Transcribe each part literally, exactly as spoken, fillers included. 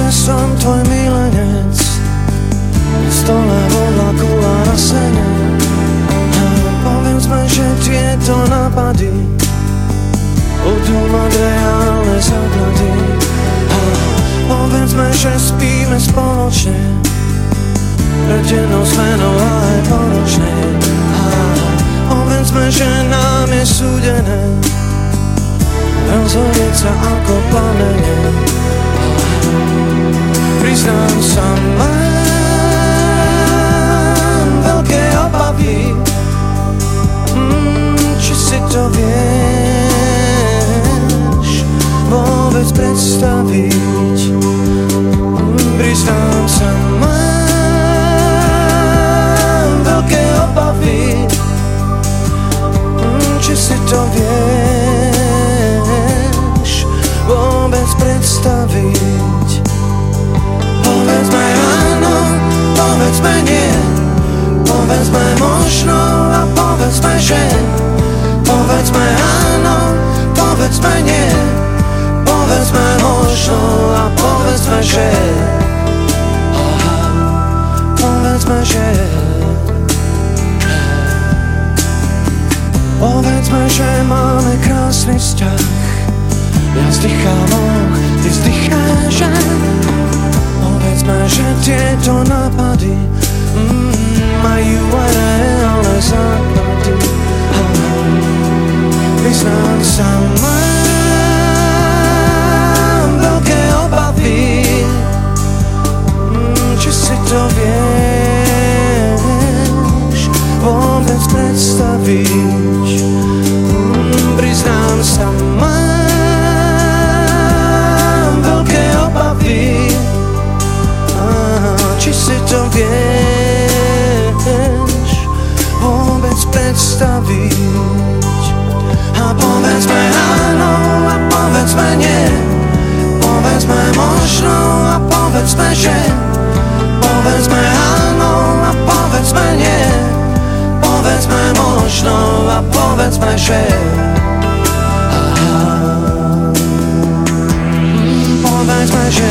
som tvoj milenec, na stole voda kula rasene. Povedzme, že tieto nápady budú mať reálne základy. Povedzme, že spíme spoločne, pred dennou zmenou aj poročne. Povedzme, že nám je súdené rozhodieť sa ako plamene. Priznám sa, mám veľké obavy, mm, či si to vieš vôbec predstaviť. mm, Priznám sa, mám veľké obavy, mm, či si to vieš vôbec predstaviť. Povedzme áno, povedzme nie, povedzme možno a povedzme že. Povedzme áno, povedzme nie, povedzme možno a povedzme že. Povedzme že. Povedzme, že máme krásny vzťah, ja vzdychávam, ty vzdycháš. Povedzme, že tieto nápady mm, majú aj reálne základy. Priznám sa, mám veľké obavy, mm, či si to vieš vôbec predstaviť. mm, Priznám sa, mám veľké obavy, či si to vieš vôbec predstaviť. A povedzme áno a povedzme nie, povedzme možno a povedzme že. Povedzme áno a povedzme nie, povedzme možno a povedzme že. Povedzme že.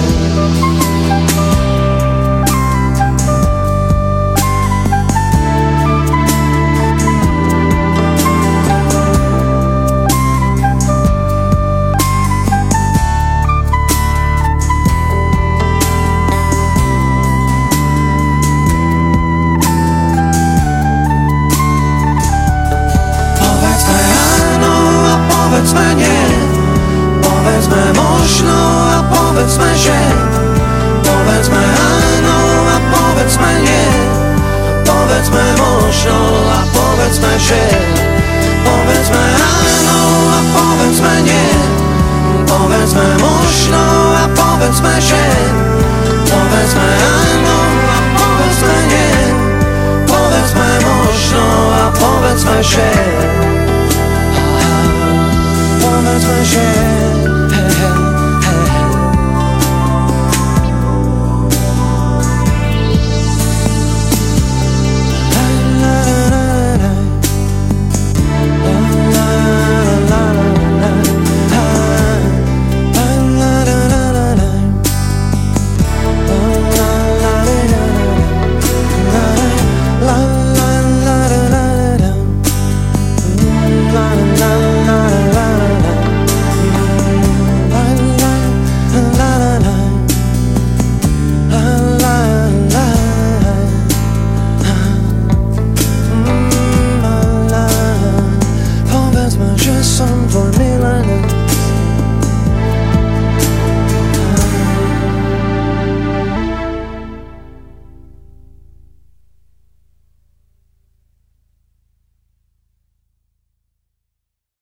Povedzme nie, povedzme možno a povedzme že. Povedzme áno a povedzme nie, povedzme možno a povedzme že. Povedzme áno a povedzme nie, povedzme možno a povedzme že. Povedzme áno a povedzme nie, povedzme možno a povedzme že. Povedzme že.